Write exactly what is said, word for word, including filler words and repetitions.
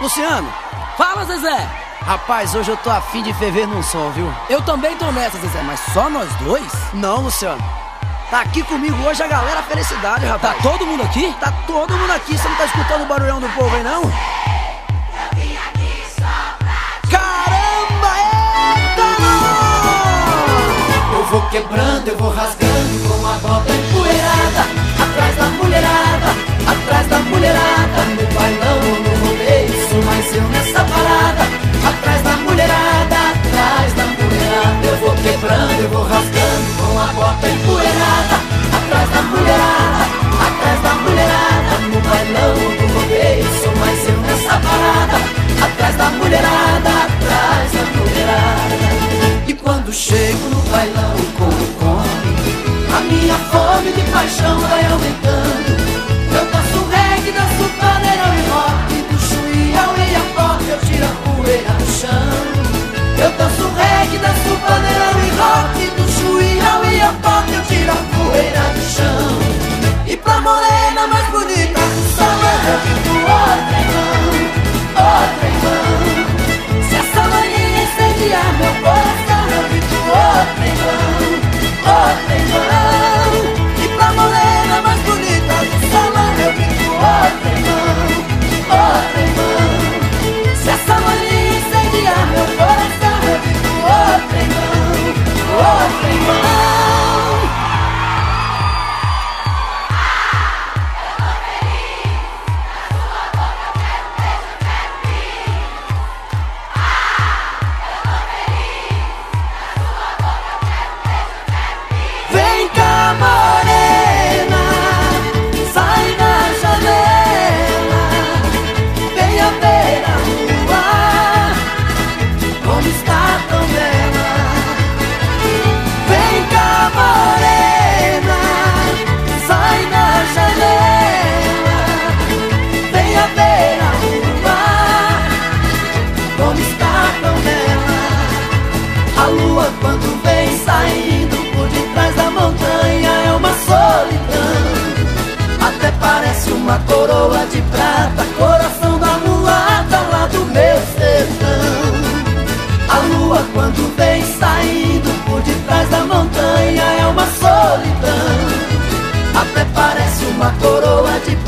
Luciano, Fala, Zezé. rapaz, hoje eu tô afim de ferver num som, viu? Eu também tô nessa, Zezé, mas só nós dois? Não, Luciano. Tá aqui comigo hoje a galera Felicidade, Tá rapaz. todo mundo aqui? Tá todo mundo aqui, você não tá escutando o barulhão do povo aí, não? Caramba, eita, não! Eu vou quebrando, eu vou rasgando com a bota empoeirada, atrás da mulherada, atrás da mulherada, no bailão ou no rodeio, sou mais eu nessa parada, atrás da mulherada, atrás da mulherada. Eu vou quebrando, eu vou rasgando com a bota empoeirada, atrás da mulherada, atrás da mulherada, no bailão ou no rodeio, sou mais eu nessa parada, atrás da mulherada, atrás da mulherada. E quando chego no bailão e como come, a minha fome de paixão vai aumentando. Eu danço reggae, danço paneirão e rock, do chuí ao Iapoque eu tiro a poeira do chão. Eu danço reggae, danço paneirão e rock, do chuí ao Iapoque eu tiro a poeira do chão. E pra morena mais bonita do salão eu fico outra irmão, outra irmão. Se essa mania incendiar meu coração eu fico outra irmão, outra irmão. E pra morena mais bonita do salão eu fico outra irmão, outra irmão. Se essa mania incendiar meu coração eu fico outra irmão, outra irmão. Vem cá, morena, sai na janela, venha ver a lua, como está tão bela. Vem cá, morena, sai na janela, venha ver a lua, como está tão bela. A lua quando vem saindo por detrás da montanha é uma solidão. Até parece uma coroa de prata, coração da mulata lá do meu sertão. A lua quando vem saindo por detrás da montanha é uma solidão. Até parece uma coroa de